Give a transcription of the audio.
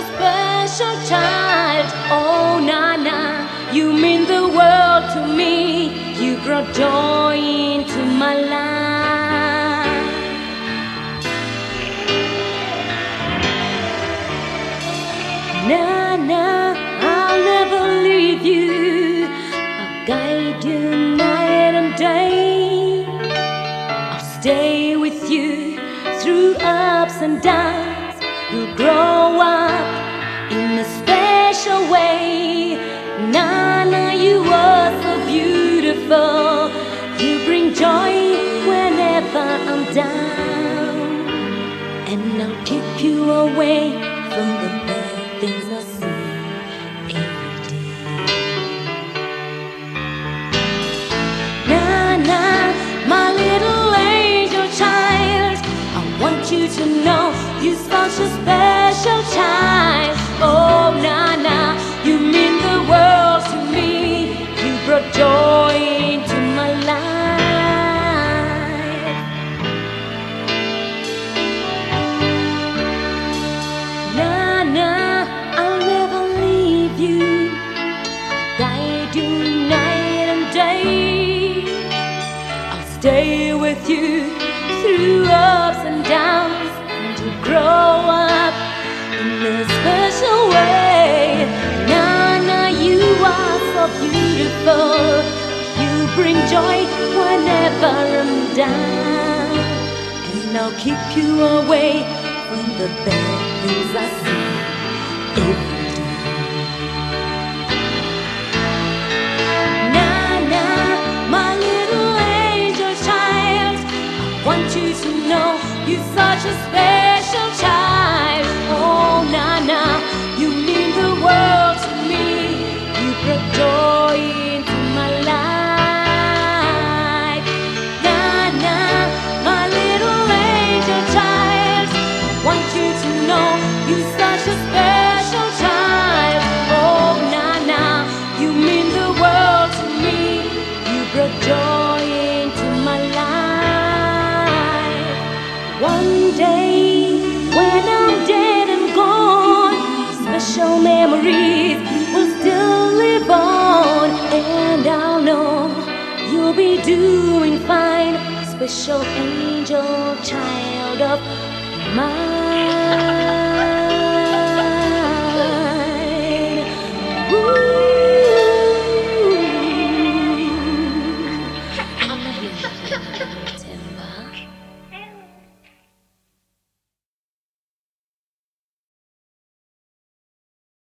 special child. Oh, Nana, you mean the world to me. You brought joy into my life. Nana, I'll never leave you. I'll guide you night and day. I'll stay with you through ups and downs. You'll grow up in a special way. Nana, you are so beautiful. You bring joy whenever I'm down. And I'll keep you away from the bad things I see every day. Nana, my little angel child, I want you to know you're such a special child. Oh, Nana, you mean the world to me. You brought joy into my life. Nana, I'll never leave you. Guide you night and day. I'll stay with you through ups and downs, and to grow up in a special way. Nana, you are so beautiful. You bring joy whenever I'm down. And I'll keep you away from the bad things I see every day. Nana, my little angel child, I want you to know you're such a special child. Oh, Nana, you mean the world to me. You brought joy into my life. Nana, my little angel child, I want you to know you're such a special child. Oh, Nana, you mean the world to me. You brought joy into my life. One day when I'm dead and gone, special memories will still live on. And I'll know you'll be doing fine, special angel child of mine.